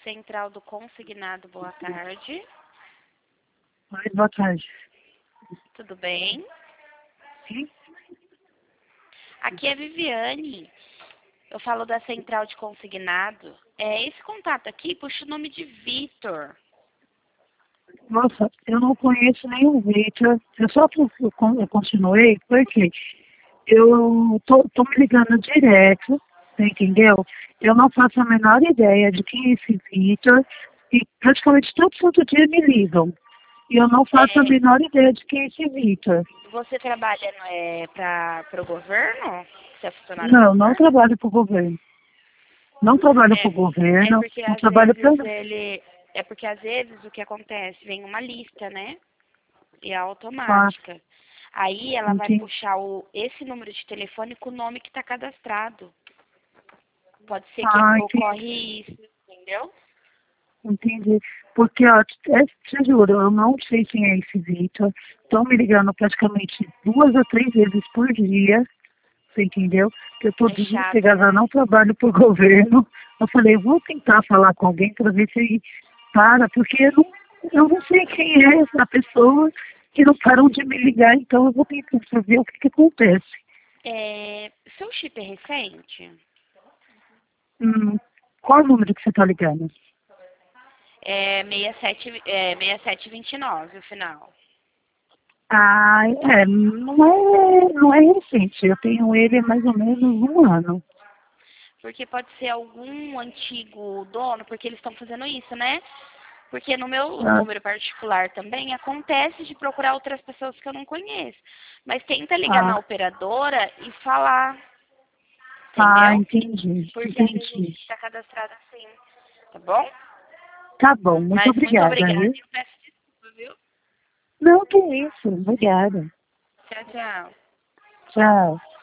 Central do Consignado, boa tarde. Oi, boa tarde. Tudo bem? Sim? Aqui é Viviane. Eu falo da Central de Consignado. Esse contato aqui puxa o nome de Vitor. Nossa, eu não conheço nenhum Victor. Eu continuei porque eu tô me ligando direto, você entendeu? Eu não faço a menor ideia de quem é esse Victor e praticamente todo santo dia me ligam. E eu não faço a menor ideia de quem é esse Victor. Você trabalha para o governo? Você é funcionário do Não, não governo? trabalho para o governo. Não trabalho para o governo, Porque não às trabalho para... vezes o que acontece, vem uma lista, né? E é Ah, automática. Aí ela vai entendi. puxar esse número de telefone com o nome que está cadastrado. Pode ser que Ah, ocorre isso, entendeu? entendi. Porque, ó, te juro, eu não sei quem é esse Vitor. Estão me ligando praticamente 2 a 3 vezes por dia, você entendeu? Que eu estou É chato, desempregada, né? não trabalho para o governo. Eu falei, vou tentar falar com alguém para ver se ele para, porque eu não sei quem é essa pessoa que não param de me ligar, então eu vou tentar saber o que acontece. Seu chip é recente? Qual o número que você está ligando? É 6729 o final. Ah, não é recente. Eu tenho ele há mais ou menos um ano. Porque pode ser algum antigo dono, porque eles estão fazendo isso, né? Porque no meu Ah, número particular também acontece de procurar outras pessoas que eu não conheço. Mas tenta ligar na ah, operadora e falar, entendeu? entendi, Porque aí a gente entendi. está cadastrado assim, tá bom? Tá bom, muito Mas muito obrigada, obrigada viu? e eu peço desculpa, viu? Não, que isso. Obrigada. Tchau, tchau. Tchau.